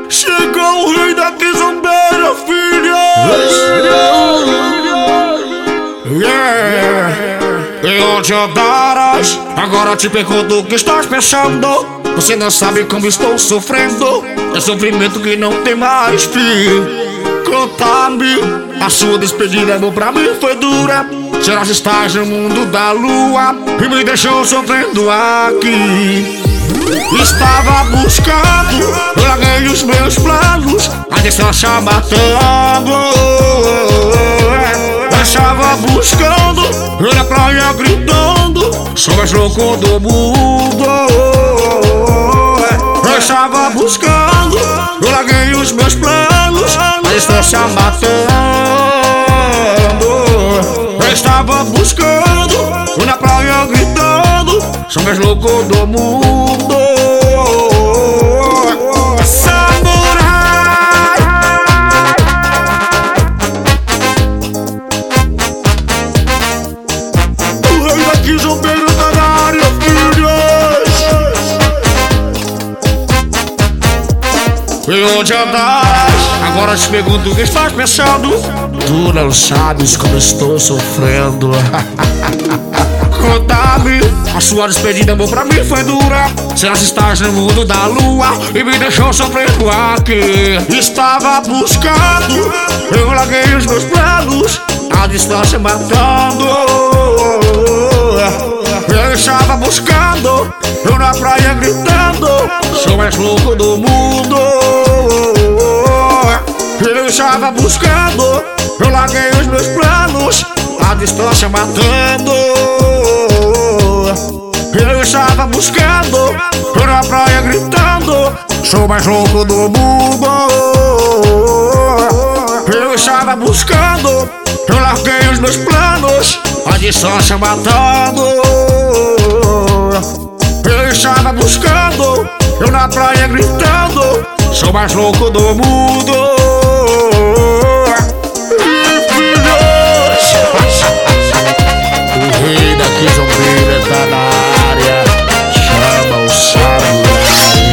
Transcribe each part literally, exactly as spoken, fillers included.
Chegou o rei da quizombeira, filha. Yeah. E onde andarás? Agora te pergunto o que estás pensando. Você não sabe como estou sofrendo. É sofrimento que não tem mais fim. Conta-me, a sua despedida, amor, pra mim foi dura. Será que estás no mundo da lua e me deixou sofrendo aqui? Estava buscando, larguei os meus planos, a distância matando. Estava buscando, eu na praia gritando, sou mais louco do mundo. Eu estava buscando, eu larguei os meus planos, a distância matando. Eu estava buscando, eu na praia gritando, sou mais louco do mundo. Samurai, o rei da quizombeira tá na área, filhos. E onde andas? Agora te pergunto o que estás pensando. Tu não sabes como estou sofrendo. Conta-me, a sua despedida, amor, pra mim foi dura. Será que estás no mundo da lua e me deixou sofrendo aqui? Estava buscando, eu larguei os meus planos, a distância matando. Eu estava buscando, eu na praia gritando, sou mais louco do mundo. Eu estava buscando, eu larguei os meus planos, a distância matando. Eu estava buscando, eu na praia gritando, sou mais louco do mundo. Eu estava buscando, eu larguei os meus planos, a distância matando. Eu estava buscando, eu na praia gritando, sou mais louco do mundo. O rei da quizombeira tá na área, chama o samurai.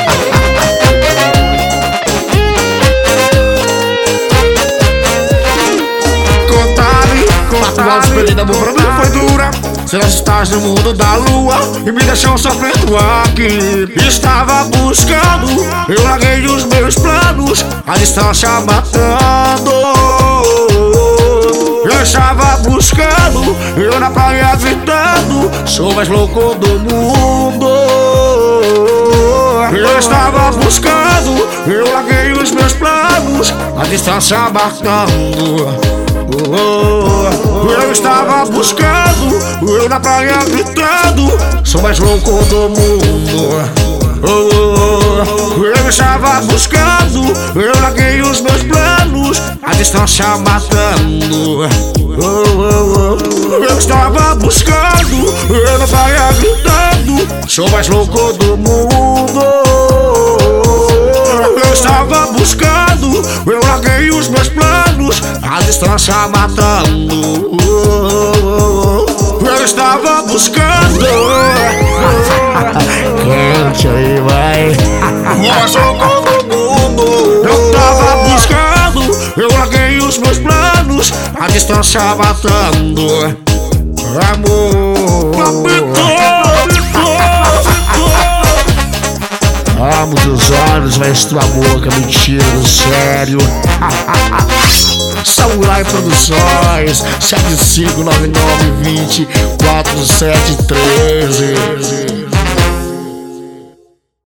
Conta-me, conta-me, a despedida, amor, pra mim foi dura. Será que estás no mundo da lua e me deixou sofrendo aqui? Estava buscando, eu larguei os meus planos, a distância matando. Eu estava buscando, eu na praia gritando, sou mais louco do mundo. Eu estava buscando, eu larguei os meus planos, a distância marcando. Eu estava buscando, eu na praia gritando, sou mais louco do mundo. Eu estava buscando, eu larguei os meus planos, a distância matando. Eu estava buscando, eu na praia gritando, sou mais louco do mundo. Eu estava buscando, eu larguei os meus planos, a distância matando. Eu estava buscando. Cante aí, vai. Mais louco do mundo. Eu tava buscando, eu larguei os meus planos, a distância matando. Amor, amo teus olhos, mas tua boca me tira do sério. Samurai Produções, sete cinco nove nove dois zero quatro sete três.